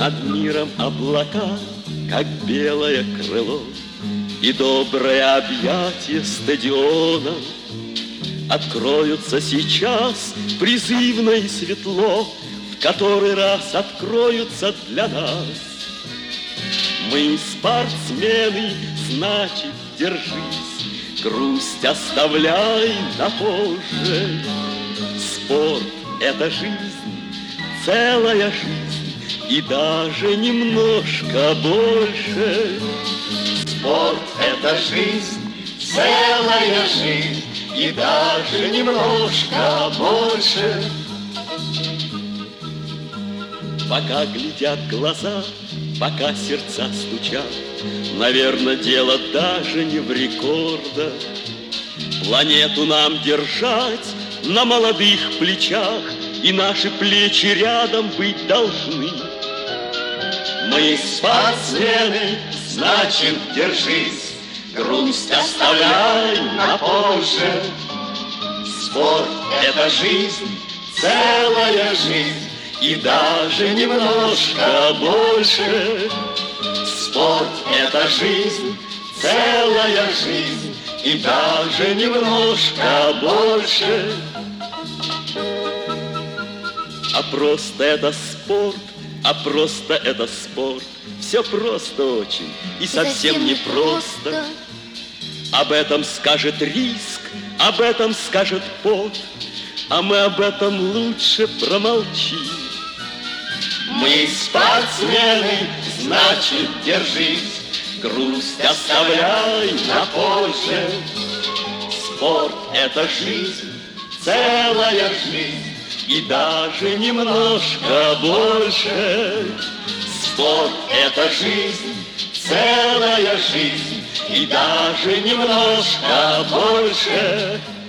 Над миром облака, как белое крыло, и доброе объятие стадиона. Откроются сейчас призывно и светло, в который раз откроются для нас. Мы спортсмены, значит, держись, грусть оставляй на позже. Спорт — это жизнь, целая жизнь, и даже немножко больше. Спорт — это жизнь, целая жизнь, и даже немножко больше. Пока глядят глаза, пока сердца стучат, наверное, дело даже не в рекордах. Планету нам держать на молодых плечах, и наши плечи рядом быть должны. Мы спортсмены, значит, держись, грусть оставляй на позже. Спорт — это жизнь, целая жизнь, и даже немножко больше. Спорт — это жизнь, целая жизнь, и даже немножко больше. А просто это спорт, а просто это спорт. Все просто очень и совсем не просто. Об этом скажет риск, об этом скажет пот, а мы об этом лучше промолчим. Мы спортсмены, значит, держись, грусть оставляй на позже. Спорт — это жизнь, целая жизнь, и даже немножко больше. Спорт — это жизнь, целая жизнь, и даже немножко больше.